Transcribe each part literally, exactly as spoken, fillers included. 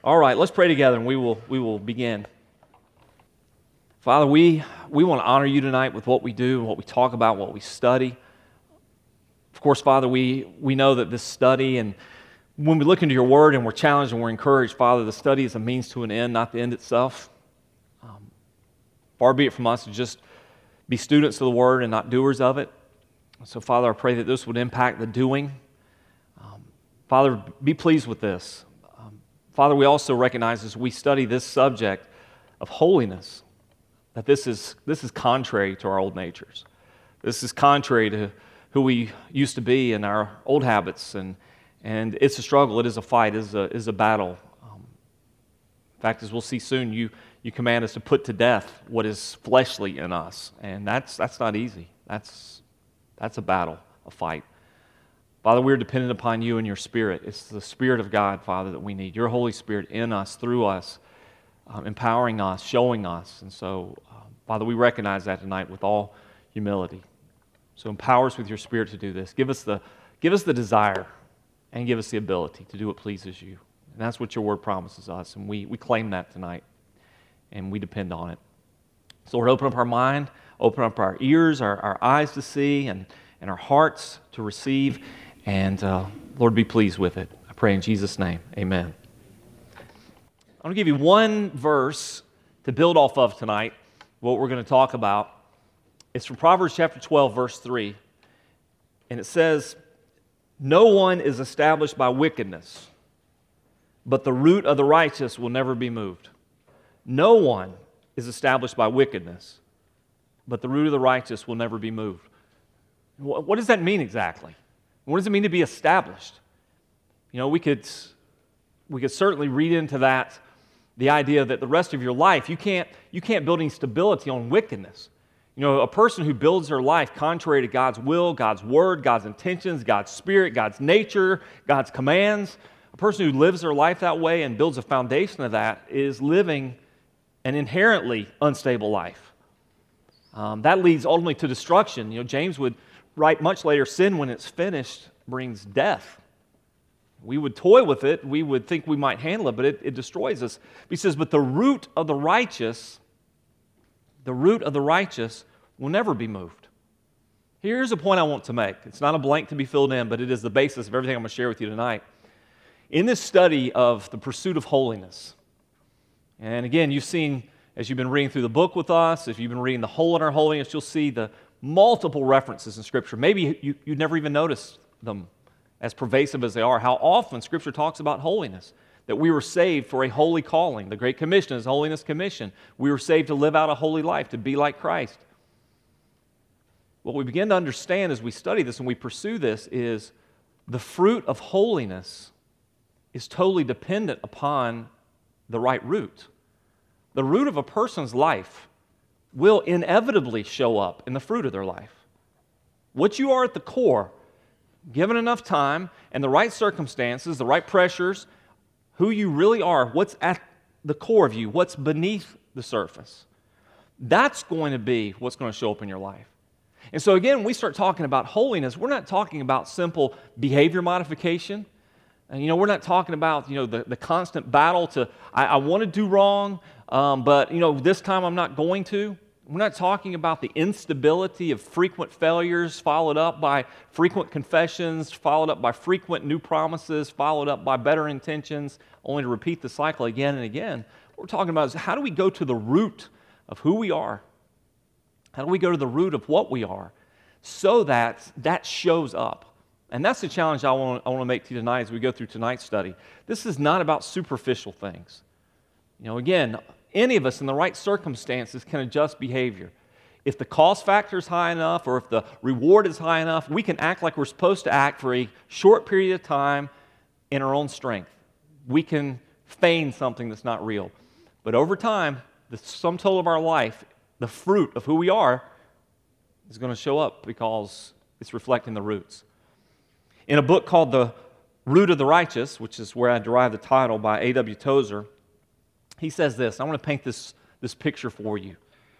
All right, let's pray together and we will we will begin. Father, we, we want to honor you tonight with what we do and what we talk about, what we study. Of course, Father, we, we know that this study, and when we look into your word and we're challenged and we're encouraged, Father, the study is a means to an end, not the end itself. Um, far be it from us to just be students of the word and not doers of it. So, Father, I pray that this would impact the doing. Um, Father, be pleased with this. Um, Father, we also recognize as we study this subject of holiness, that this is this is contrary to our old natures. This is contrary to who we used to be and our old habits, and and it's a struggle. It is a fight. It is a is a battle. Um, in fact, as we'll see soon, you you command us to put to death what is fleshly in us, and that's that's not easy. That's that's a battle, a fight. Father, we're dependent upon you and your Spirit. It's the Spirit of God, Father, that we need. Your Holy Spirit in us, through us, Um, empowering us, showing us. And so, um, Father, we recognize that tonight with all humility. So empower us with your Spirit to do this. Give us the, give us the desire and give us the ability to do what pleases you. And that's what your word promises us, and we, we claim that tonight, and we depend on it. So Lord, open up our mind, open up our ears, our, our eyes to see, and, and our hearts to receive, and uh, Lord, be pleased with it. I pray in Jesus' name, amen. I want to give you one verse to build off of tonight, what we're going to talk about. It's from Proverbs chapter twelve, verse three. And it says, "No one is established by wickedness, but the root of the righteous will never be moved." No one is established by wickedness, but the root of the righteous will never be moved. What does that mean exactly? What does it mean to be established? You know, we could, we could certainly read into that the idea that the rest of your life, you can't, you can't build any stability on wickedness. You know, a person who builds their life contrary to God's will, God's word, God's intentions, God's spirit, God's nature, God's commands, a person who lives their life that way and builds a foundation of that is living an inherently unstable life. Um, that leads ultimately to destruction. You know, James would write much later, sin when it's finished brings death. We would toy with it, we would think we might handle it, but it, it destroys us. He says, but the root of the righteous, the root of the righteous will never be moved. Here's a point I want to make. It's not a blank to be filled in, but it is the basis of everything I'm going to share with you tonight. In this study of the pursuit of holiness, and again, you've seen, as you've been reading through the book with us, if you've been reading The Hole in Our Holiness, you'll see the multiple references in Scripture. Maybe you, you'd never even noticed them, as pervasive as they are, how often Scripture talks about holiness, that we were saved for a holy calling. The Great Commission is Holiness Commission. We were saved to live out a holy life, to be like Christ. What we begin to understand as we study this and we pursue this is the fruit of holiness is totally dependent upon the right root. The root of a person's life will inevitably show up in the fruit of their life. What you are at the core, given enough time and the right circumstances, the right pressures, who you really are, what's at the core of you, what's beneath the surface, that's going to be what's going to show up in your life. And so again, when we start talking about holiness, we're not talking about simple behavior modification. And you know, we're not talking about, you know, the, the constant battle to, I, I want to do wrong, um, but, you know, this time I'm not going to. We're not talking about the instability of frequent failures followed up by frequent confessions, followed up by frequent new promises, followed up by better intentions, only to repeat the cycle again and again. What we're talking about is how do we go to the root of who we are? How do we go to the root of what we are so that that shows up? And that's the challenge I want, I want to make to you tonight as we go through tonight's study. This is not about superficial things. You know, again, any of us in the right circumstances can adjust behavior. If the cost factor is high enough or if the reward is high enough, we can act like we're supposed to act for a short period of time in our own strength. We can feign something that's not real. But over time, the sum total of our life, the fruit of who we are, is going to show up because it's reflecting the roots. In a book called The Root of the Righteous, which is where I derived the title by A W Tozer, he says this. I want to paint this, this picture for you.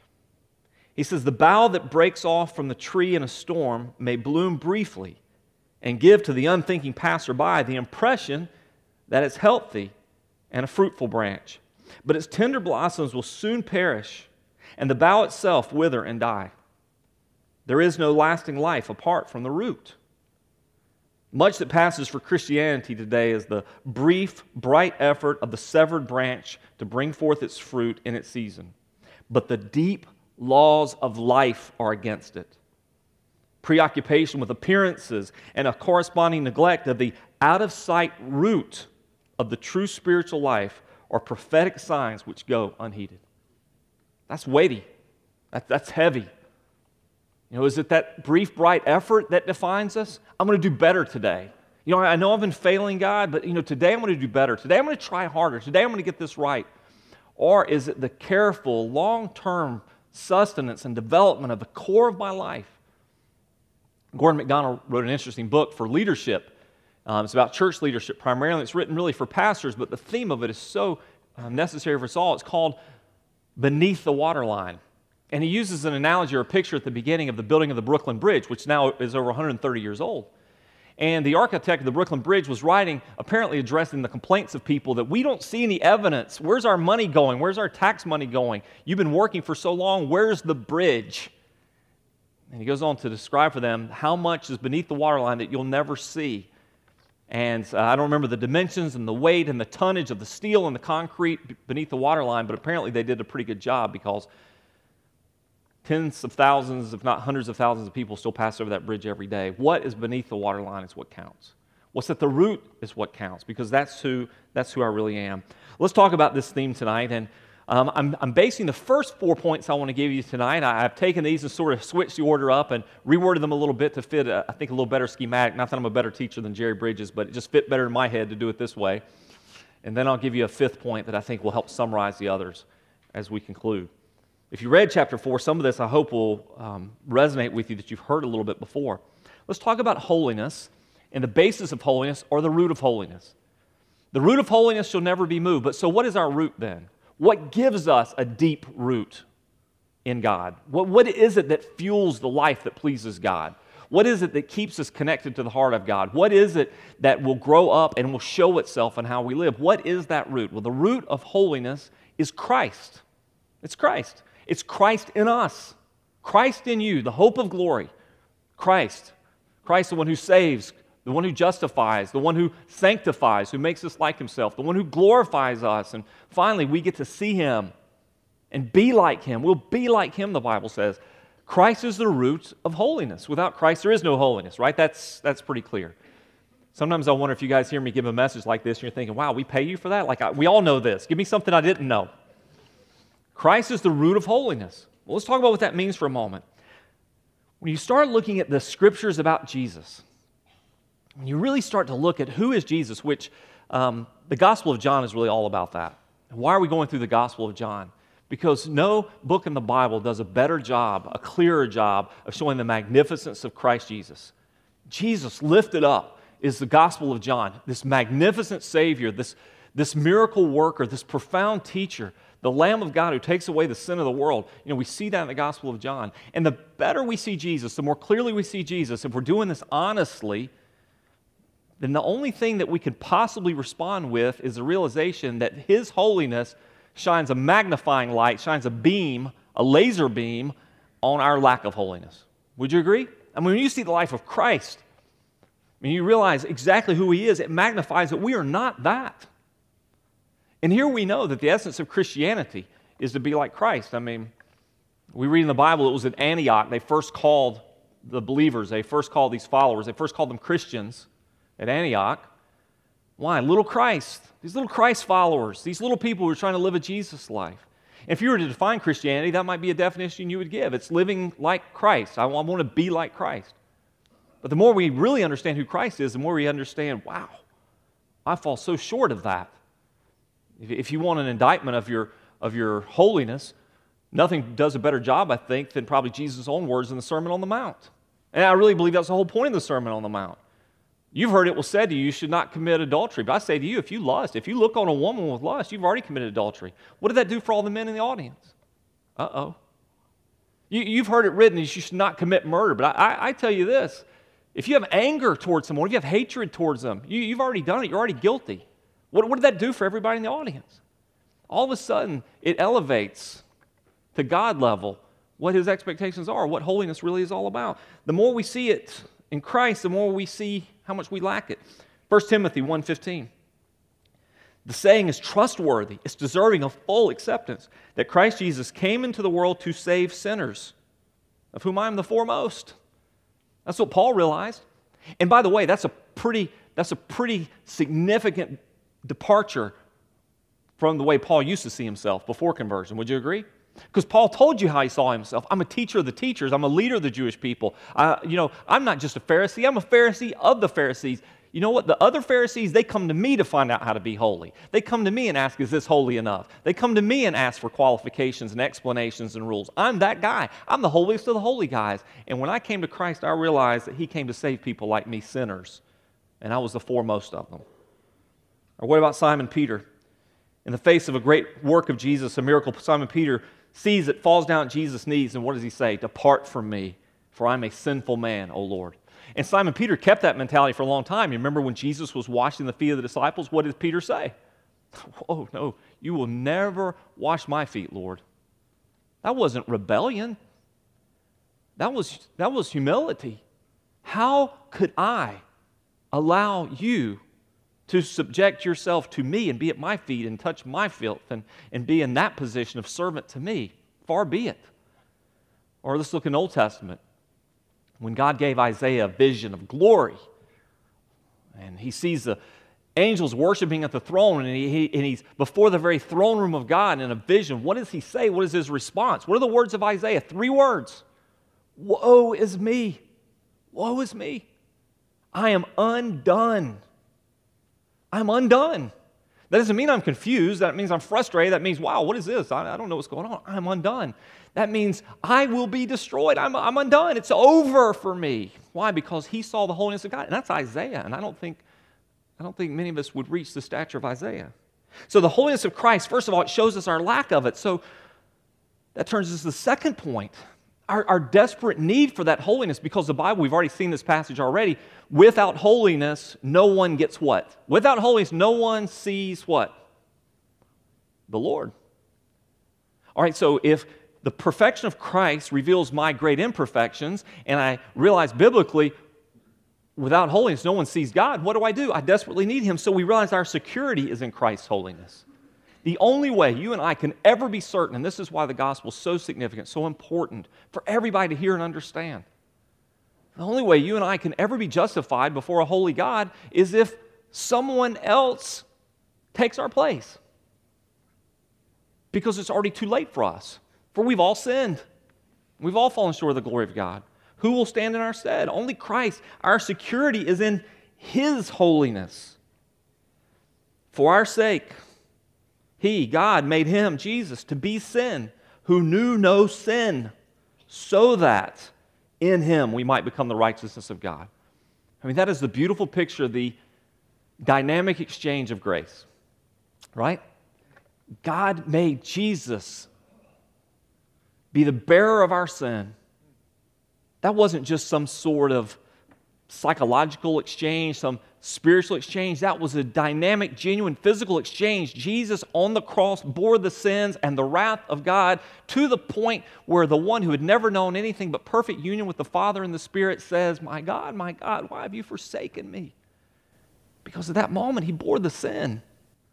He says, the bough that breaks off from the tree in a storm may bloom briefly and give to the unthinking passerby the impression that it's healthy and a fruitful branch. But its tender blossoms will soon perish, and the bough itself wither and die. There is no lasting life apart from the root. Much that passes for Christianity today is the brief, bright effort of the severed branch to bring forth its fruit in its season. But the deep laws of life are against it. Preoccupation with appearances and a corresponding neglect of the out-of-sight root of the true spiritual life are prophetic signs which go unheeded. That's weighty. That, that's heavy. You know, is it that brief, bright effort that defines us? I'm going to do better today. You know, I know I've been failing God, but, you know, today I'm going to do better. Today I'm going to try harder. Today I'm going to get this right. Or is it the careful, long-term sustenance and development of the core of my life? Gordon MacDonald wrote an interesting book for leadership. Um, it's about church leadership primarily. It's written really for pastors, but the theme of it is so uh, necessary for us all. It's called Beneath the Waterline. And he uses an analogy or a picture at the beginning of the building of the Brooklyn Bridge, which now is over one hundred thirty years old. And the architect of the Brooklyn Bridge was writing, apparently addressing the complaints of people that we don't see any evidence. Where's our money going? Where's our tax money going? You've been working for so long. Where's the bridge? And he goes on to describe for them how much is beneath the waterline that you'll never see. And uh, I don't remember the dimensions and the weight and the tonnage of the steel and the concrete beneath the waterline, but apparently they did a pretty good job because tens of thousands, if not hundreds of thousands of people still pass over that bridge every day. What is beneath the waterline is what counts. What's at the root is what counts, because that's who that's who I really am. Let's talk about this theme tonight, and um, I'm, I'm basing the first four points I want to give you tonight. I, I've taken these and sort of switched the order up and reworded them a little bit to fit, a, I think, a little better schematic. Not that I'm a better teacher than Jerry Bridges, but it just fit better in my head to do it this way. And then I'll give you a fifth point that I think will help summarize the others as we conclude. If you read chapter four, some of this I hope will um, resonate with you that you've heard a little bit before. Let's talk about holiness and the basis of holiness, or the root of holiness. The root of holiness shall never be moved. But so what is our root then? What gives us a deep root in God? What, what is it that fuels the life that pleases God? What is it that keeps us connected to the heart of God? What is it that will grow up and will show itself in how we live? What is that root? Well, the root of holiness is Christ. It's Christ. It's Christ in us. Christ in you, the hope of glory. Christ. Christ, the one who saves, the one who justifies, the one who sanctifies, who makes us like himself, the one who glorifies us. And finally, we get to see him and be like him. We'll be like him, the Bible says. Christ is the root of holiness. Without Christ, there is no holiness, right? That's, that's pretty clear. Sometimes I wonder if you guys hear me give a message like this and you're thinking, wow, we pay you for that? Like, I, we all know this. Give me something I didn't know. Christ is the root of holiness. Well, let's talk about what that means for a moment. When you start looking at the scriptures about Jesus, when you really start to look at who is Jesus, which um, the Gospel of John is really all about that. And why are we going through the Gospel of John? Because no book in the Bible does a better job, a clearer job of showing the magnificence of Christ Jesus. Jesus lifted up is the Gospel of John, this magnificent Savior, this, this miracle worker, this profound teacher, the Lamb of God who takes away the sin of the world. You know, we see that in the Gospel of John. And the better we see Jesus, the more clearly we see Jesus, if we're doing this honestly, then the only thing that we could possibly respond with is the realization that his holiness shines a magnifying light, shines a beam, a laser beam on our lack of holiness. Would you agree? I mean, when you see the life of Christ, when you realize exactly who he is, it magnifies that we are not that. And here we know that the essence of Christianity is to be like Christ. I mean, we read in the Bible it was at Antioch they first called the believers, they first called these followers, they first called them Christians at Antioch. Why? Little Christ. These little Christ followers, these little people who are trying to live a Jesus life. If you were to define Christianity, that might be a definition you would give. It's living like Christ. I want to be like Christ. But the more we really understand who Christ is, the more we understand, wow, I fall so short of that. If you want an indictment of your, of your holiness, nothing does a better job, I think, than probably Jesus' own words in the Sermon on the Mount. And I really believe that's the whole point of the Sermon on the Mount. You've heard it was said to you, you should not commit adultery. But I say to you, if you lust, if you look on a woman with lust, you've already committed adultery. What did that do for all the men in the audience? Uh-oh. You, you've heard it written, you should not commit murder. But I, I, I tell you this, if you have anger towards someone, if you have hatred towards them, you, you've already done it. You're already guilty. What, what did that do for everybody in the audience? All of a sudden, it elevates to God level what his expectations are, what holiness really is all about. The more we see it in Christ, the more we see how much we lack it. First Timothy one fifteen. The saying is trustworthy. It's deserving of full acceptance that Christ Jesus came into the world to save sinners, of whom I am the foremost. That's what Paul realized. And by the way, that's a pretty, that's a pretty significant departure from the way Paul used to see himself before conversion. Would you agree? Because Paul told you how he saw himself. I'm a teacher of the teachers. I'm a leader of the Jewish people. Uh, you know, I'm not just a Pharisee. I'm a Pharisee of the Pharisees. You know what? The other Pharisees, they come to me to find out how to be holy. They come to me and ask, is this holy enough? They come to me and ask for qualifications and explanations and rules. I'm that guy. I'm the holiest of the holy guys. And when I came to Christ, I realized that he came to save people like me, sinners. And I was the foremost of them. Or what about Simon Peter? In the face of a great work of Jesus, a miracle, Simon Peter sees it, falls down at Jesus' knees, and what does he say? Depart from me, for I'm a sinful man, O Lord. And Simon Peter kept that mentality for a long time. You remember when Jesus was washing the feet of the disciples, what did Peter say? Oh, no, you will never wash my feet, Lord. That wasn't rebellion. That was, that was humility. How could I allow you to subject yourself to me and be at my feet and touch my filth and, and be in that position of servant to me? Far be it. Or let's look in the Old Testament. When God gave Isaiah a vision of glory, and he sees the angels worshiping at the throne, and, he, he, and he's before the very throne room of God in a vision, what does he say? What is his response? What are the words of Isaiah? Three words. Woe is me. Woe is me. I am undone. I'm undone. That doesn't mean I'm confused. That means I'm frustrated. That means, wow, what is this? I, I don't know what's going on. I'm undone. That means I will be destroyed. I'm, I'm undone. It's over for me. Why? Because he saw the holiness of God. And that's Isaiah. And I don't think, I don't think many of us would reach the stature of Isaiah. So the holiness of Christ, first of all, it shows us our lack of it. So that turns us to the second point. Our, our desperate need for that holiness, because the Bible, we've already seen this passage already, without holiness, no one gets what? Without holiness, no one sees what? The Lord. All right, so if the perfection of Christ reveals my great imperfections, and I realize biblically, without holiness, no one sees God, what do I do? I desperately need him, so we realize our security is in Christ's holiness. The only way you and I can ever be certain, and this is why the gospel is so significant, so important for everybody to hear and understand. The only way you and I can ever be justified before a holy God is if someone else takes our place. Because it's already too late for us. For we've all sinned. We've all fallen short of the glory of God. Who will stand in our stead? Only Christ. Our security is in his holiness. For our sake, he, God, made him, Jesus, to be sin, who knew no sin, so that in him we might become the righteousness of God. I mean, that is the beautiful picture of the dynamic exchange of grace, right? God made Jesus be the bearer of our sin. That wasn't just some sort of psychological exchange, some spiritual exchange. That was a dynamic, genuine, physical exchange. Jesus on the cross bore the sins and the wrath of God to the point where the one who had never known anything but perfect union with the Father and the Spirit says, my God, my God, why have you forsaken me? Because at that moment, he bore the sin.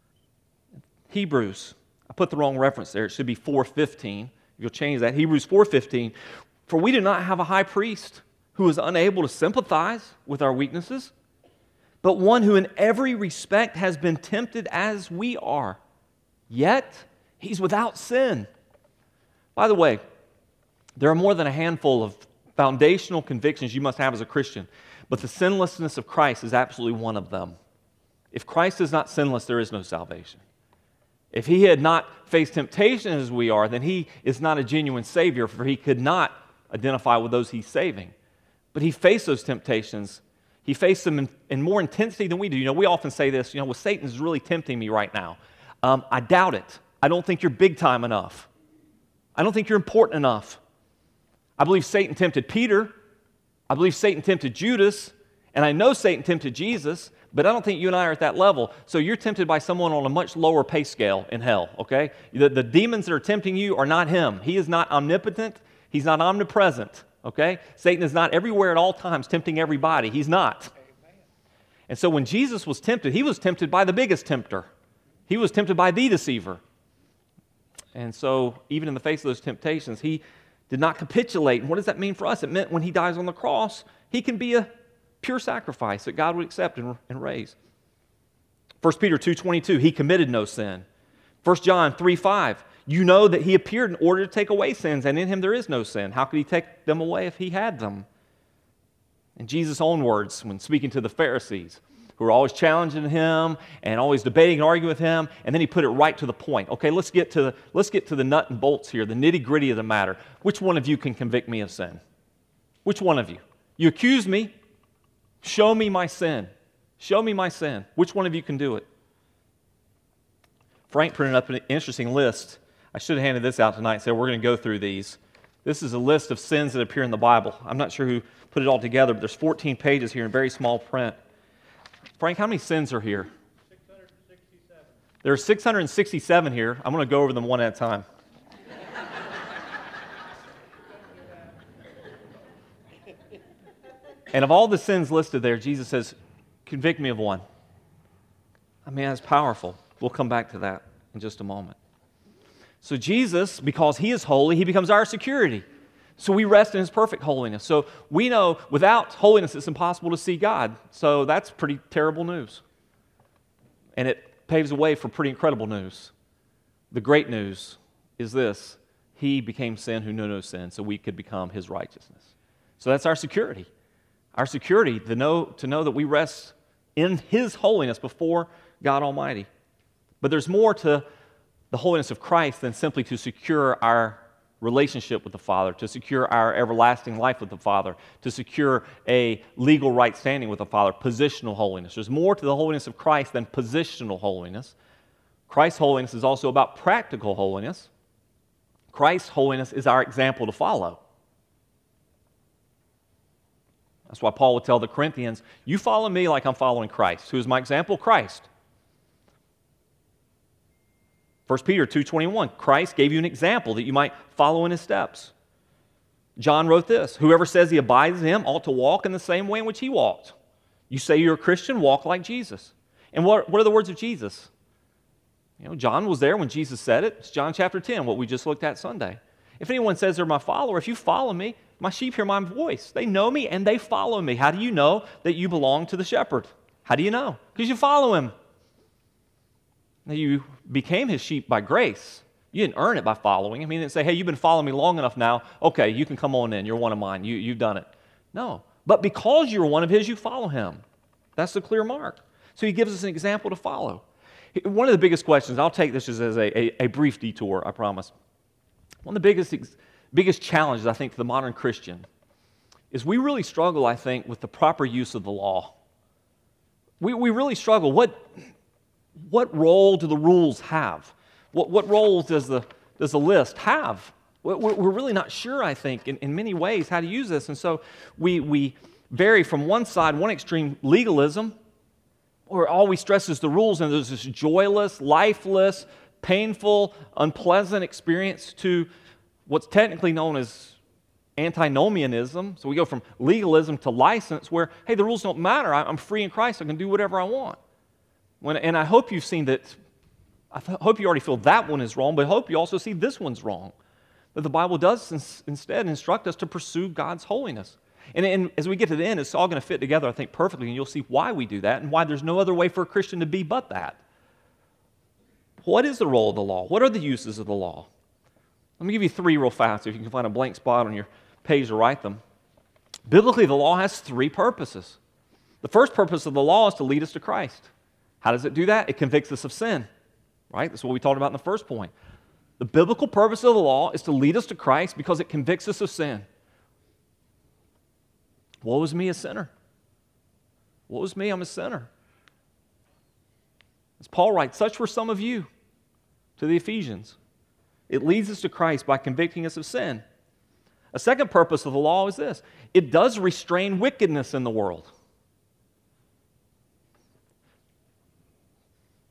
Hebrews, I put the wrong reference there. It should be four fifteen. You'll change that. Hebrews four fifteen. For we do not have a high priest who is unable to sympathize with our weaknesses, but one who in every respect has been tempted as we are, yet he's without sin. By the way, there are more than a handful of foundational convictions you must have as a Christian, but the sinlessness of Christ is absolutely one of them. If Christ is not sinless, there is no salvation. If he had not faced temptation as we are, then he is not a genuine Savior, for he could not identify with those he's saving. But he faced those temptations. He faced them in, in more intensity than we do. You know, we often say this, you know, well, Satan's really tempting me right now. Um, I doubt it. I don't think you're big time enough. I don't think you're important enough. I believe Satan tempted Peter. I believe Satan tempted Judas. And I know Satan tempted Jesus, but I don't think you and I are at that level. So you're tempted by someone on a much lower pay scale in hell, okay? The, the demons that are tempting you are not him. He is not omnipotent. He's not omnipresent, okay? Satan is not everywhere at all times tempting everybody. He's not. And so when Jesus was tempted, he was tempted by the biggest tempter. He was tempted by the deceiver. And so even in the face of those temptations, he did not capitulate. And what does that mean for us? It meant when he dies on the cross, he can be a pure sacrifice that God would accept and, and raise. First Peter two twenty-two, he committed no sin. First John three five, you know that he appeared in order to take away sins, and in him there is no sin. How could he take them away if he had them? In Jesus' own words, when speaking to the Pharisees, who were always challenging him and always debating and arguing with him, and then he put it right to the point. Okay, let's get to the, let's get to the nut and bolts here, the nitty-gritty of the matter. Which one of you can convict me of sin? Which one of you? You accuse me. Show me my sin. Show me my sin. Which one of you can do it? Frank printed up an interesting list. I should have handed this out tonight and said we're going to go through these. This is a list of sins that appear in the Bible. I'm not sure who put it all together, but there's fourteen pages here in very small print. Frank, how many sins are here? six hundred sixty-seven. There are six hundred sixty-seven here. I'm going to go over them one at a time. And of all the sins listed there, Jesus says, convict me of one. I mean, that's powerful. We'll come back to that in just a moment. So Jesus, because he is holy, he becomes our security. So we rest in his perfect holiness. So we know without holiness it's impossible to see God. So that's pretty terrible news. And it paves the way for pretty incredible news. The great news is this: he became sin who knew no sin, so we could become his righteousness. So that's our security. Our security to know, to know that we rest in his holiness before God Almighty. But there's more to the holiness of Christ than simply to secure our relationship with the Father, to secure our everlasting life with the Father, to secure a legal right standing with the Father, positional holiness. There's more to the holiness of Christ than positional holiness. Christ's holiness is also about practical holiness. Christ's holiness is our example to follow. That's why Paul would tell the Corinthians, you follow me like I'm following Christ. Who is my example? Christ. First Peter two twenty-one, Christ gave you an example that you might follow in his steps. John wrote this, whoever says he abides in him ought to walk in the same way in which he walked. You say you're a Christian, walk like Jesus. And what, what are the words of Jesus? You know, John was there when Jesus said it. It's John chapter ten, what we just looked at Sunday. If anyone says they're my follower, if you follow me, my sheep hear my voice. They know me and they follow me. How do you know that you belong to the shepherd? How do you know? Because you follow him. Now, you became his sheep by grace. You didn't earn it by following him. He didn't say, hey, you've been following me long enough now. Okay, you can come on in. You're one of mine. You, you've done it. No. But because you're one of his, you follow him. That's the clear mark. So he gives us an example to follow. One of the biggest questions, I'll take this as a, a, a brief detour, I promise. One of the biggest biggest challenges, I think, to the modern Christian is we really struggle, I think, with the proper use of the law. We, we really struggle. What, what role do the rules have? What, what role does the, does the list have? We're, we're really not sure, I think, in, in many ways how to use this. And so we, we vary from one side, one extreme, legalism, or always stresses the rules, and there's this joyless, lifeless, painful, unpleasant experience, to what's technically known as antinomianism. So we go from legalism to license, where, hey, the rules don't matter. I'm free in Christ. I can do whatever I want. When, and I hope you've seen that. I th- hope you already feel that one is wrong, but I hope you also see this one's wrong. That the Bible does ins- instead instruct us to pursue God's holiness. And, and as we get to the end, it's all going to fit together, I think, perfectly, and you'll see why we do that and why there's no other way for a Christian to be but that. What is the role of the law? What are the uses of the law? Let me give you three real fast, if you can find a blank spot on your page to write them. Biblically, the law has three purposes. The first purpose of the law is to lead us to Christ. How does it do that? It convicts us of sin, right? That's what we talked about in the first point. The biblical purpose of the law is to lead us to Christ because it convicts us of sin. Woe is me, a sinner. Woe is me, I'm a sinner. As Paul writes, such were some of you, to the Ephesians. It leads us to Christ by convicting us of sin. A second purpose of the law is this: it does restrain wickedness in the world.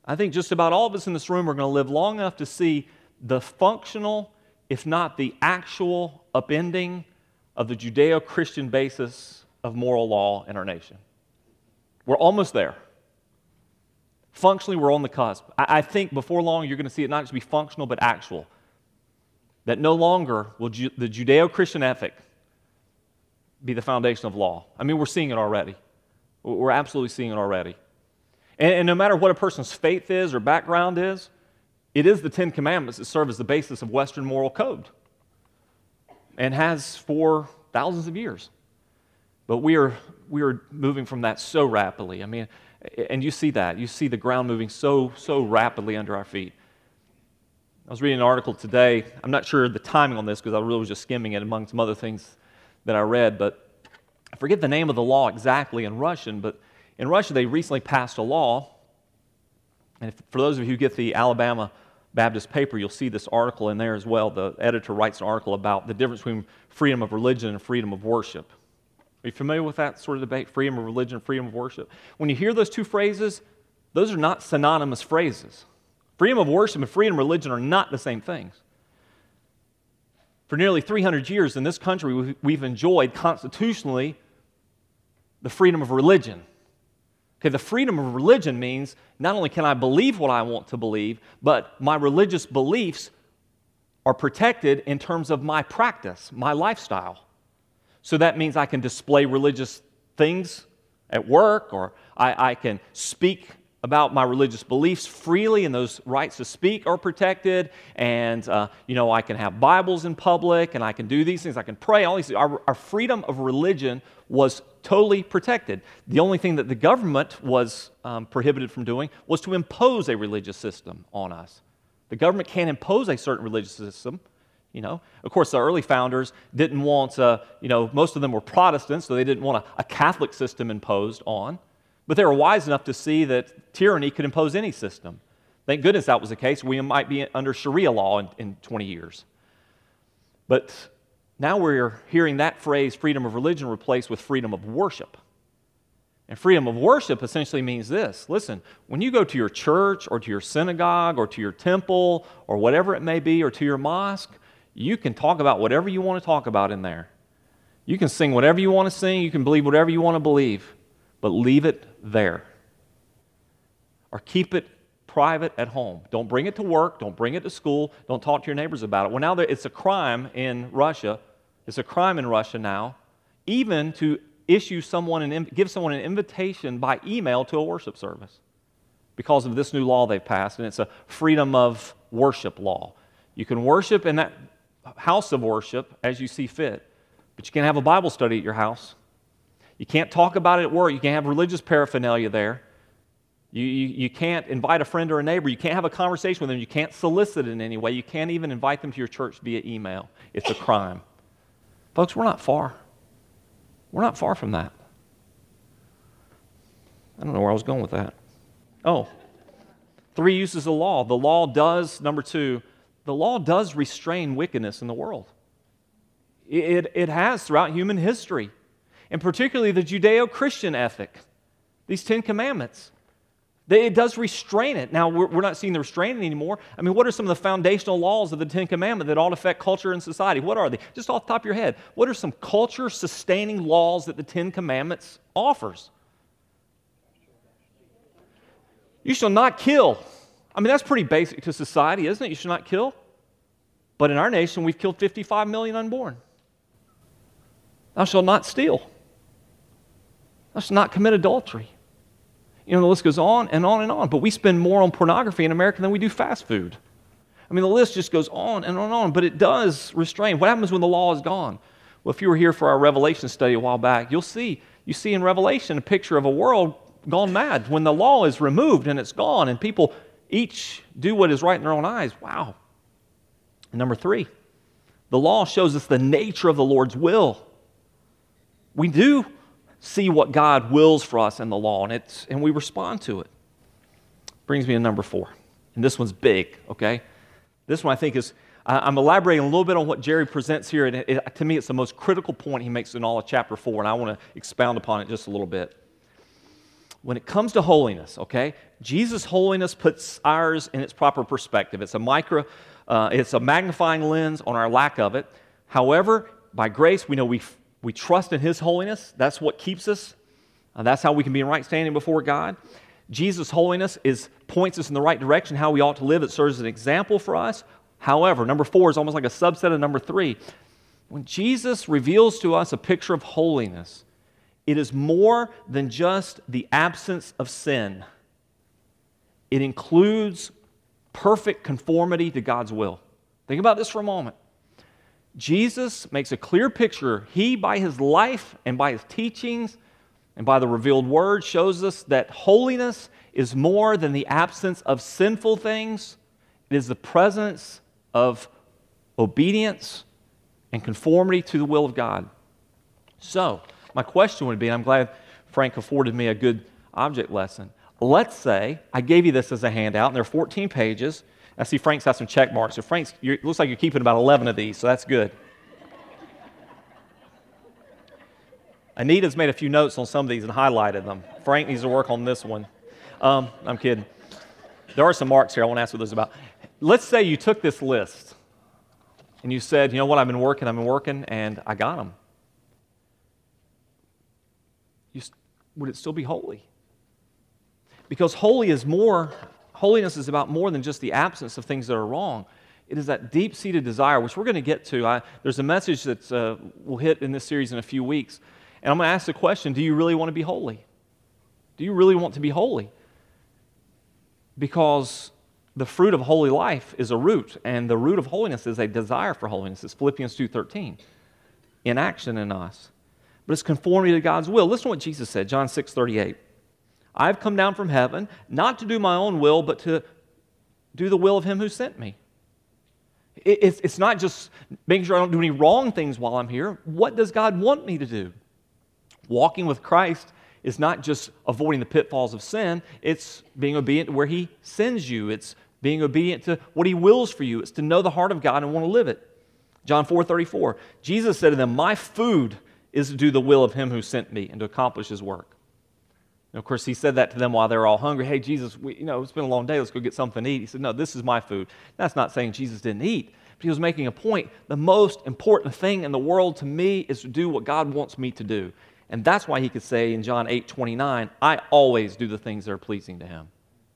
I think just about all of us in this room are going to live long enough to see the functional, if not the actual, upending of the Judeo-Christian basis of moral law in our nation. We're almost there. Functionally, we're on the cusp. I, I think before long, you're going to see it not just be functional, but actual. That no longer will Ju- the Judeo-Christian ethic be the foundation of law. I mean, we're seeing it already. We're absolutely seeing it already. And, and no matter what a person's faith is or background is, it is the Ten Commandments that serve as the basis of Western moral code and has for thousands of years. But we are, we are moving from that so rapidly. I mean, and you see that. You see the ground moving so, so rapidly under our feet. I was reading an article today. I'm not sure the timing on this because I really was just skimming it among some other things that I read, but I forget the name of the law exactly in Russian, but in Russia they recently passed a law, and if, for those of you who get the Alabama Baptist paper, you'll see this article in there as well. The editor writes an article about the difference between freedom of religion and freedom of worship. Are you familiar with that sort of debate, freedom of religion, freedom of worship? When you hear those two phrases, those are not synonymous phrases. Freedom of worship and freedom of religion are not the same things. For nearly three hundred years in this country, we've enjoyed constitutionally the freedom of religion. Okay, the freedom of religion means not only can I believe what I want to believe, but my religious beliefs are protected in terms of my practice, my lifestyle. So that means I can display religious things at work, or I, I can speak about my religious beliefs freely, and those rights to speak are protected. And, uh, you know, I can have Bibles in public, and I can do these things. I can pray, all these things. Our, our freedom of religion was totally protected. The only thing that the government was um, prohibited from doing was to impose a religious system on us. The government can't impose a certain religious system. You know, of course, the early founders didn't want, uh, you know, most of them were Protestants, so they didn't want a, a Catholic system imposed on. But they were wise enough to see that tyranny could impose any system. Thank goodness that was the case. We might be under Sharia law in, in twenty years. But now we're hearing that phrase, freedom of religion, replaced with freedom of worship. And freedom of worship essentially means this. Listen, when you go to your church or to your synagogue or to your temple or whatever it may be, or to your mosque, you can talk about whatever you want to talk about in there. You can sing whatever you want to sing. You can believe whatever you want to believe. But leave it there. Or keep it private at home. Don't bring it to work. Don't bring it to school. Don't talk to your neighbors about it. Well, now it's a crime in Russia. It's a crime in Russia now, even to issue someone an give someone an invitation by email to a worship service, because of this new law they've passed, and it's a freedom of worship law. You can worship in that house of worship as you see fit, but you can't have a Bible study at your house. You can't talk about it at work. You can't have religious paraphernalia there. You, you, you can't invite a friend or a neighbor. You can't have a conversation with them. You can't solicit it in any way. You can't even invite them to your church via email. It's a crime. Folks, we're not far. We're not far from that. I don't know where I was going with that. Oh, three uses of law. The law does, number two, the law does restrain wickedness in the world. It, it, it has throughout human history. And particularly the Judeo-Christian ethic, these Ten Commandments. They, it does restrain it. Now, we're, we're not seeing the restraining anymore. I mean, what are some of the foundational laws of the Ten Commandments that ought to affect culture and society? What are they? Just off the top of your head, what are some culture-sustaining laws that the Ten Commandments offers? You shall not kill. I mean, that's pretty basic to society, isn't it? You shall not kill. But in our nation, we've killed fifty-five million unborn. Thou shalt not steal. Thou shalt not commit adultery. You know, the list goes on and on and on. But we spend more on pornography in America than we do fast food. I mean, the list just goes on and on and on. But it does restrain. What happens when the law is gone? Well, if you were here for our Revelation study a while back, you'll see, you see in Revelation a picture of a world gone mad. When the law is removed and it's gone and people each do what is right in their own eyes. Wow. And number three, the law shows us the nature of the Lord's will. We do see what God wills for us in the law, and it's and we respond to it. Brings me to number four. And this one's big, okay? This one I think is, I'm elaborating a little bit on what Jerry presents here, and it, it, to me it's the most critical point he makes in all of chapter four, and I want to expound upon it just a little bit. when it comes to holiness, okay, Jesus' holiness puts ours in its proper perspective. It's a micro, uh, it's a magnifying lens on our lack of it. However, by grace, we know we we trust in His holiness. That's what keeps us. Uh, that's how we can be in right standing before God. Jesus' holiness is points us in the right direction, how we ought to live. It serves as an example for us. However, number four is almost like a subset of number three. When Jesus reveals to us a picture of holiness, it is more than just the absence of sin. It includes perfect conformity to God's will. Think about this for a moment. Jesus makes a clear picture. He, by His life and by His teachings and by the revealed Word, shows us that holiness is more than the absence of sinful things. It is the presence of obedience and conformity to the will of God. So, my question would be, and I'm glad Frank afforded me a good object lesson. Let's say I gave you this as a handout, and there are fourteen pages. I see Frank's got some check marks. So Frank's, it looks like you're keeping about eleven of these, so that's good. Anita's made a few notes on some of these and highlighted them. Frank needs to work on this one. Um, I'm kidding. There are some marks here. I want to ask what this is about. Let's say you took this list and you said, you know what, I've been working, I've been working, and I got them. You, would it still be holy? Because holy is more, holiness is about more than just the absence of things that are wrong. It is that deep-seated desire, which we're going to get to. I, there's a message that uh, we'll hit in this series in a few weeks. And I'm going to ask the question, do you really want to be holy? Do you really want to be holy? Because the fruit of holy life is a root, and the root of holiness is a desire for holiness. It's Philippians two thirteen, in action in us. But it's conformity to God's will. Listen to what Jesus said, John six thirty-eight. I've come down from heaven, not to do my own will, but to do the will of Him who sent me. It's, it's not just making sure I don't do any wrong things while I'm here. What does God want me to do? Walking with Christ is not just avoiding the pitfalls of sin. It's being obedient to where He sends you. It's being obedient to what He wills for you. It's to know the heart of God and want to live it. John four thirty-four. Jesus said to them, my food is to do the will of Him who sent me and to accomplish His work. And of course, He said that to them while they were all hungry. Hey, Jesus, we, you know, it's been a long day. Let's go get something to eat. He said, no, this is my food. That's not saying Jesus didn't eat, but He was making a point. The most important thing in the world to me is to do what God wants me to do. And that's why He could say in John eight twenty-nine, I always do the things that are pleasing to Him.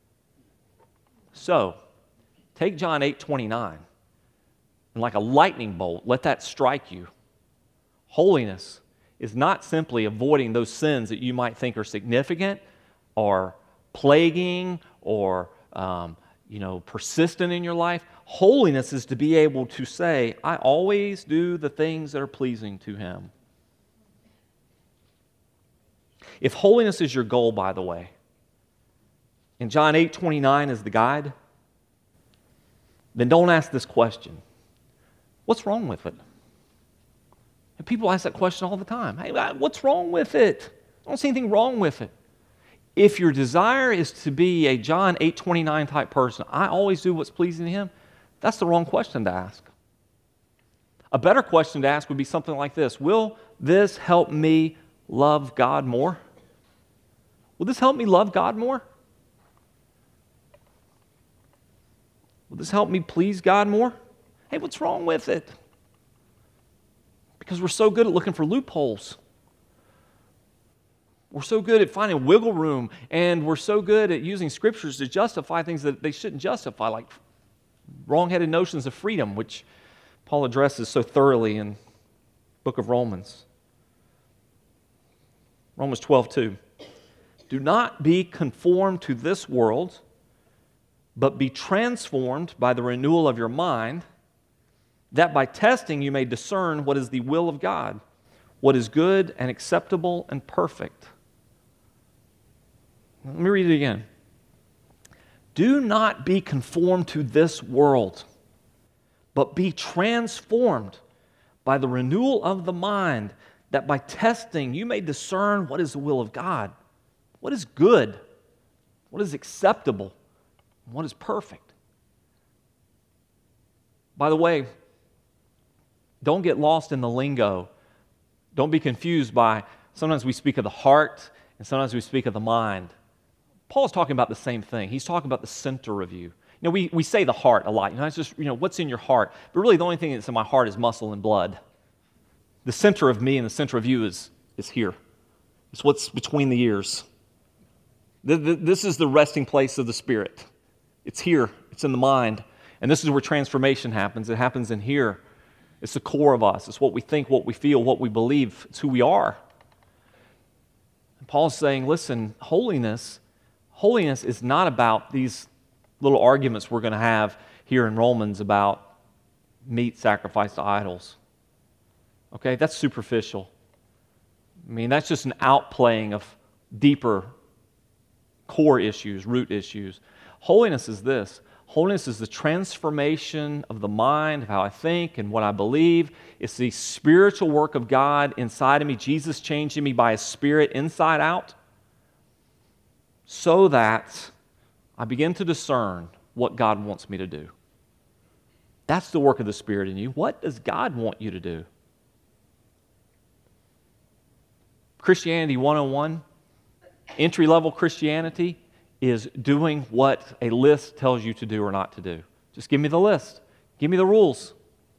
So, take John eight twenty-nine, and like a lightning bolt, let that strike you. Holiness is not simply avoiding those sins that you might think are significant or plaguing or um, you know, persistent in your life. Holiness is to be able to say, I always do the things that are pleasing to Him. If holiness is your goal, by the way, and John eight twenty-nine is the guide, then don't ask this question. What's wrong with it? And people ask that question all the time. Hey, what's wrong with it? I don't see anything wrong with it. If your desire is to be a John eight twenty-nine type person, I always do what's pleasing to Him, that's the wrong question to ask. A better question to ask would be something like this. Will this help me love God more? Will this help me love God more? Will this help me please God more? Hey, what's wrong with it? Because we're so good at looking for loopholes. We're so good at finding wiggle room, and we're so good at using scriptures to justify things that they shouldn't justify, like wrong-headed notions of freedom, which Paul addresses so thoroughly in the book of Romans. Romans twelve two. Do not be conformed to this world, but be transformed by the renewal of your mind, that by testing you may discern what is the will of God, what is good and acceptable and perfect. Let me read it again. Do not be conformed to this world, but be transformed by the renewal of the mind, that by testing you may discern what is the will of God, what is good, what is acceptable, and what is perfect. By the way, don't get lost in the lingo. Don't be confused by, sometimes we speak of the heart, and And sometimes we speak of the mind. Paul's talking about the same thing. He's talking about the center of you. You know, we, we say the heart a lot. You know, it's just, you know, what's in your heart? But really the only thing that's in my heart is muscle and blood. The center of me and the center of you is, is here. It's what's between the ears. The, the, this is the resting place of the Spirit. It's here. It's in the mind. And this is where transformation happens. It happens in here. It's the core of us. It's what we think, what we feel, what we believe. It's who we are. And Paul's saying, listen, holiness, holiness is not about these little arguments we're going to have here in Romans about meat sacrificed to idols. Okay, that's superficial. I mean, that's just an outplaying of deeper core issues, root issues. Holiness is this. Holiness is the transformation of the mind, of how I think and what I believe. It's the spiritual work of God inside of me. Jesus changing me by His Spirit inside out so that I begin to discern what God wants me to do. That's the work of the Spirit in you. What does God want you to do? Christianity one oh one, entry-level Christianity, is doing what a list tells you to do or not to do. Just give me the list. Give me the rules.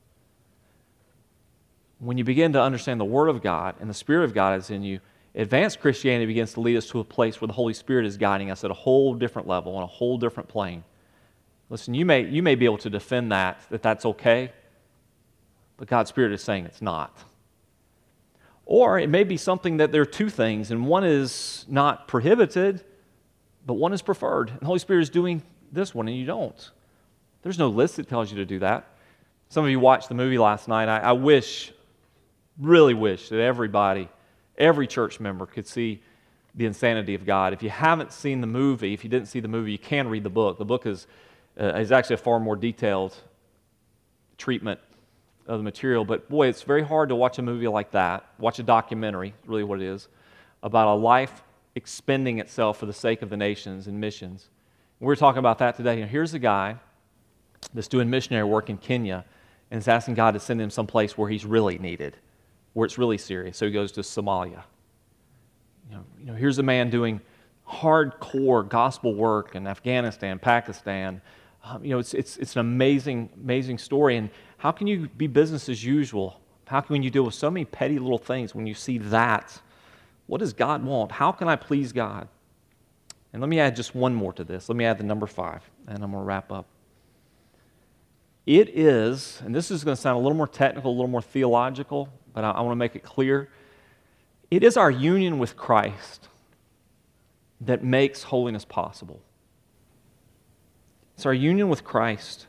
When you begin to understand the Word of God and the Spirit of God is in you, advanced Christianity begins to lead us to a place where the Holy Spirit is guiding us at a whole different level, on a whole different plane. Listen, you may, you may be able to defend that, that that's okay, but God's Spirit is saying it's not. Or it may be something that there are two things, and one is not prohibited, but one is preferred. And the Holy Spirit is doing this one, and you don't. There's no list that tells you to do that. Some of you watched the movie last night. I, I wish, really wish, that everybody, every church member could see the insanity of God. If you haven't seen the movie, if you didn't see the movie, you can read the book. The book is, uh, is actually a far more detailed treatment of the material. But boy, it's very hard to watch a movie like that, watch a documentary, really what it is, about a life expending itself for the sake of the nations and missions. And we're talking about that today. You know, here's a guy that's doing missionary work in Kenya and is asking God to send him someplace where he's really needed, where it's really serious. So he goes to Somalia. You know, you know, here's a man doing hardcore gospel work in Afghanistan, Pakistan. Um, you know, it's it's it's an amazing, amazing story. And how can you be business as usual? How can you deal with so many petty little things when you see that? What does God want? How can I please God? And let me add just one more to this. Let me add the number five, and I'm going to wrap up. It is, and this is going to sound a little more technical, a little more theological, but I, I want to make it clear. It is our union with Christ that makes holiness possible. It's our union with Christ.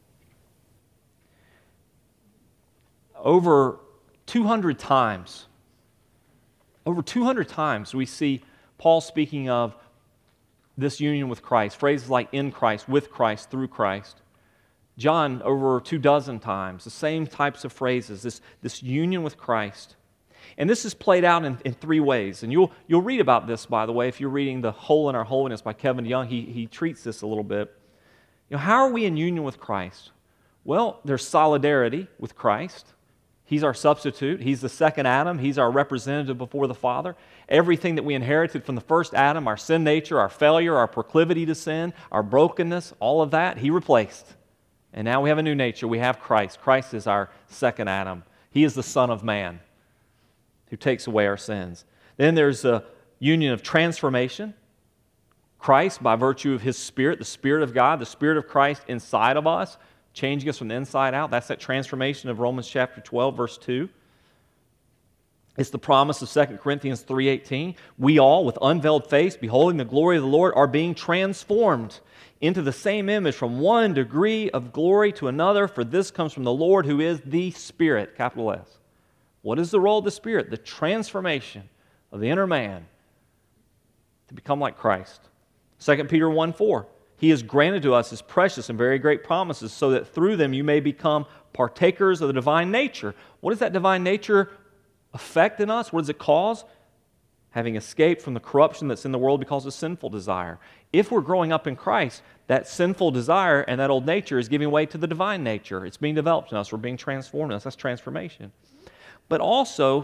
Over two hundred times, over two hundred times we see Paul speaking of this union with Christ, phrases like in Christ, with Christ, through Christ. John, over two dozen times, the same types of phrases, this, this union with Christ. And this is played out in, in three ways. And you'll, you'll read about this, by the way, if you're reading The Hole in Our Holiness by Kevin DeYoung. He, he treats this a little bit. You know, how are we in union with Christ? Well, there's solidarity with Christ. He's our substitute. He's the second Adam. He's our representative before the Father. Everything that we inherited from the first Adam, our sin nature, our failure, our proclivity to sin, our brokenness, all of that, He replaced. And now we have a new nature. We have Christ. Christ is our second Adam. He is the Son of Man who takes away our sins. Then there's a union of transformation. Christ, by virtue of His Spirit, the Spirit of God, the Spirit of Christ inside of us, changing us from the inside out. That's that transformation of Romans chapter twelve, verse two. It's the promise of Second Corinthians three eighteen. We all, with unveiled face, beholding the glory of the Lord, are being transformed into the same image from one degree of glory to another, for this comes from the Lord who is the Spirit, capital S. What is the role of the Spirit? The transformation of the inner man to become like Christ. Second Peter one four. He has granted to us His precious and very great promises so that through them you may become partakers of the divine nature. What does that divine nature affect in us? What does it cause? Having escaped from the corruption that's in the world because of sinful desire. If we're growing up in Christ, that sinful desire and that old nature is giving way to the divine nature. It's being developed in us. We're being transformed in us. That's transformation. But also,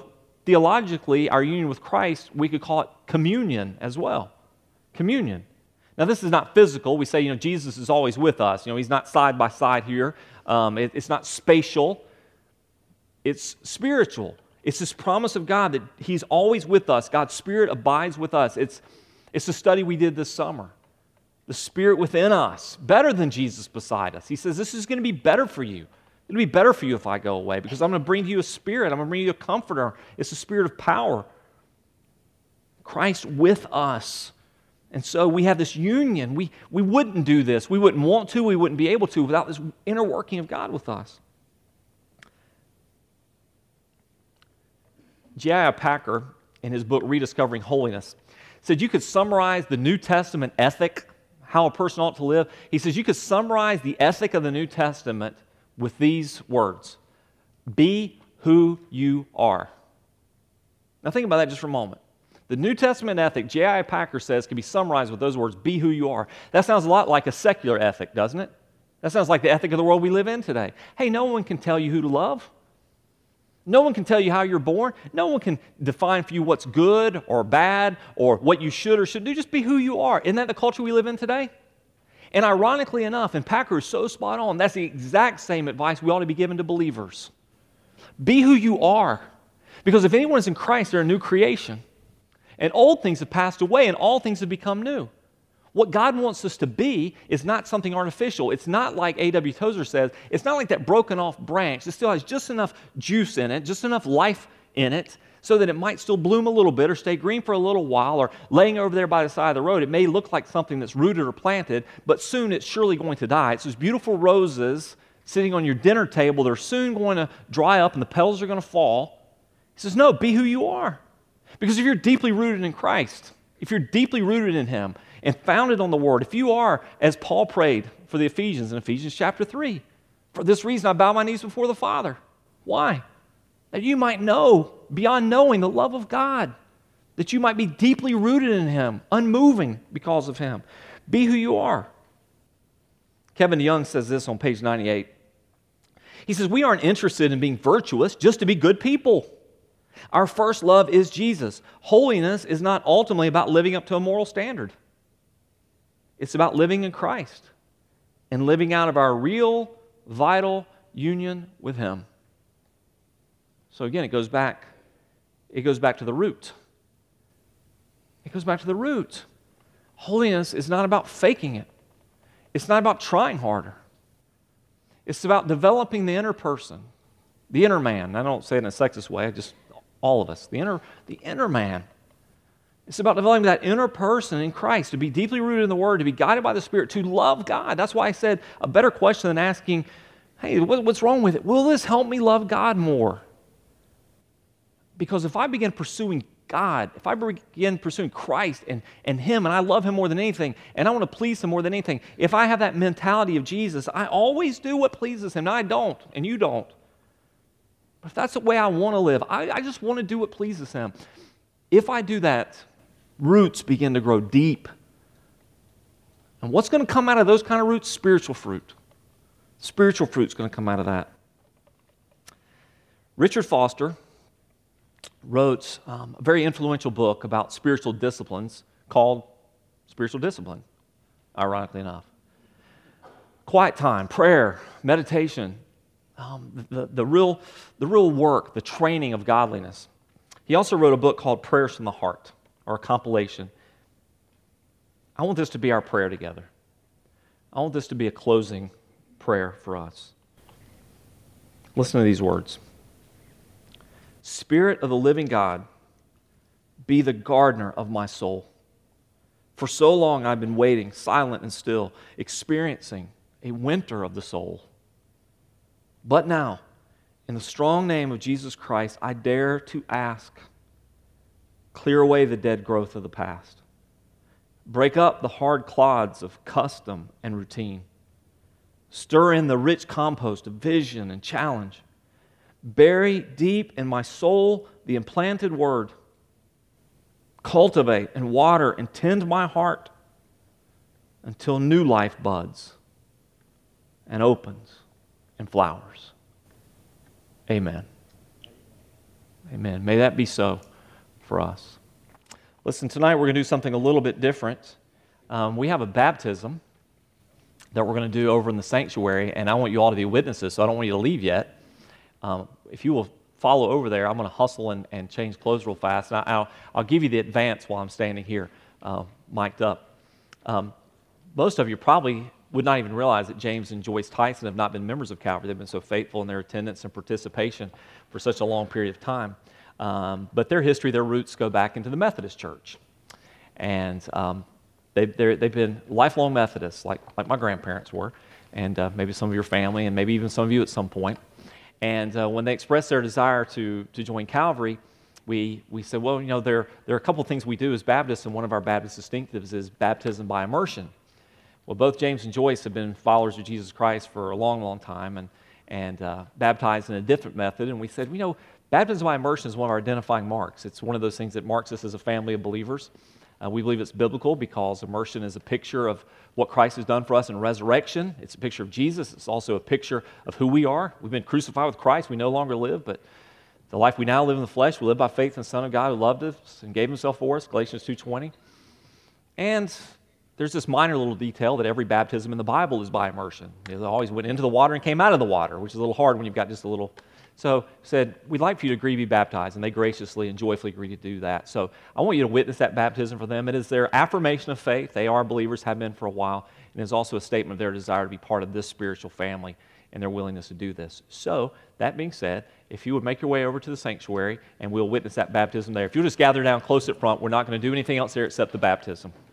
theologically, our union with Christ, we could call it communion as well. Communion. Now, this is not physical. We say, you know, Jesus is always with us. You know, he's not side by side here. Um, it, it's not spatial. It's spiritual. It's this promise of God that he's always with us. God's Spirit abides with us. It's, it's the study we did this summer. The Spirit within us, better than Jesus beside us. He says, this is going to be better for you. It'll be better for you if I go away because I'm going to bring you a Spirit. I'm going to bring you a comforter. It's a Spirit of power. Christ with us. And so we have this union. We, we wouldn't do this. We wouldn't want to. We wouldn't be able to without this inner working of God with us. J I Packer, in his book Rediscovering Holiness, said you could summarize the New Testament ethic, how a person ought to live. He says you could summarize the ethic of the New Testament with these words: be who you are. Now think about that just for a moment. The New Testament ethic, J I Packer says, can be summarized with those words: be who you are. That sounds a lot like a secular ethic, doesn't it? That sounds like the ethic of the world we live in today. Hey, no one can tell you who to love. No one can tell you how you're born. No one can define for you what's good or bad or what you should or shouldn't do. Just be who you are. Isn't that the culture we live in today? And ironically enough, and Packer is so spot on, that's the exact same advice we ought to be giving to believers. Be who you are. Because if anyone is in Christ, they're a new creation. And old things have passed away and all things have become new. What God wants us to be is not something artificial. It's not like A W Tozer says, it's not like that broken off branch. It still has just enough juice in it, just enough life in it, so that it might still bloom a little bit or stay green for a little while, or laying over there by the side of the road. It may look like something that's rooted or planted, but soon it's surely going to die. It's those beautiful roses sitting on your dinner table. They're soon going to dry up and the petals are going to fall. He says, no, be who you are. Because if you're deeply rooted in Christ, if you're deeply rooted in Him, and founded on the Word, if you are, as Paul prayed for the Ephesians in Ephesians chapter three, for this reason I bow my knees before the Father. Why? That you might know, beyond knowing, the love of God. That you might be deeply rooted in Him, unmoving because of Him. Be who you are. Kevin Young says this on page ninety-eight. He says, we aren't interested in being virtuous just to be good people. Our first love is Jesus. Holiness is not ultimately about living up to a moral standard. It's about living in Christ and living out of our real, vital union with Him. So again, it goes back, it goes back to the root. It goes back to the root. Holiness is not about faking it. It's not about trying harder. It's about developing the inner person, the inner man. I don't say it in a sexist way, I just all of us, the inner, the inner man. It's about developing that inner person in Christ, to be deeply rooted in the Word, to be guided by the Spirit, to love God. That's why I said a better question than asking, hey, what's wrong with it? Will this help me love God more? Because if I begin pursuing God, if I begin pursuing Christ and, and Him, and I love Him more than anything, and I want to please Him more than anything, if I have that mentality of Jesus, I always do what pleases Him. Now, I don't, and you don't. But if that's the way I want to live, I, I just want to do what pleases Him. If I do that, roots begin to grow deep. And what's going to come out of those kind of roots? Spiritual fruit. Spiritual fruit's going to come out of that. Richard Foster wrote um, a very influential book about spiritual disciplines called Spiritual Discipline, ironically enough. Quiet time, prayer, meditation, um, the, the, real, the real work, the training of godliness. He also wrote a book called Prayers from the Heart, or a compilation. I want this to be our prayer together. I want this to be a closing prayer for us. Listen to these words. Spirit of the living God, be the gardener of my soul. For so long I've been waiting, silent and still, experiencing a winter of the soul. But now, in the strong name of Jesus Christ, I dare to ask, clear away the dead growth of the past. Break up the hard clods of custom and routine. Stir in the rich compost of vision and challenge. Bury deep in my soul the implanted word. Cultivate and water and tend my heart until new life buds and opens and flowers. Amen. Amen. May that be so for us. Listen, tonight we're going to do something a little bit different. Um, we have a baptism that we're going to do over in the sanctuary, and I want you all to be witnesses, so I don't want you to leave yet. Um, if you will follow over there, I'm going to hustle and, and change clothes real fast, and I, I'll, I'll give you the advance while I'm standing here uh, mic'd up. Um, most of you probably would not even realize that James and Joyce Tyson have not been members of Calvary. They've been so faithful in their attendance and participation for such a long period of time. Um, but their history, their roots go back into the Methodist Church. And um, they, they've been lifelong Methodists, like, like my grandparents were, and uh, maybe some of your family, and maybe even some of you at some point. And uh, when they expressed their desire to, to join Calvary, we, we said, well, you know, there, there are a couple of things we do as Baptists, and one of our Baptist distinctives is baptism by immersion. Well, both James and Joyce have been followers of Jesus Christ for a long, long time, and, and uh, baptized in a different method. And we said, you know, baptism by immersion is one of our identifying marks. It's one of those things that marks us as a family of believers. Uh, we believe it's biblical because immersion is a picture of what Christ has done for us in resurrection. It's a picture of Jesus. It's also a picture of who we are. We've been crucified with Christ. We no longer live, but the life we now live in the flesh, we live by faith in the Son of God who loved us and gave himself for us, Galatians two twenty. And there's this minor little detail that every baptism in the Bible is by immersion. They always went into the water and came out of the water, which is a little hard when you've got just a little. So said, we'd like for you to agree to be baptized, and they graciously and joyfully agreed to do that. So I want you to witness that baptism for them. It is their affirmation of faith. They are believers, have been for a while, and it's also a statement of their desire to be part of this spiritual family and their willingness to do this. So that being said, if you would make your way over to the sanctuary, and we'll witness that baptism there. If you'll just gather down close at front, we're not going to do anything else there except the baptism.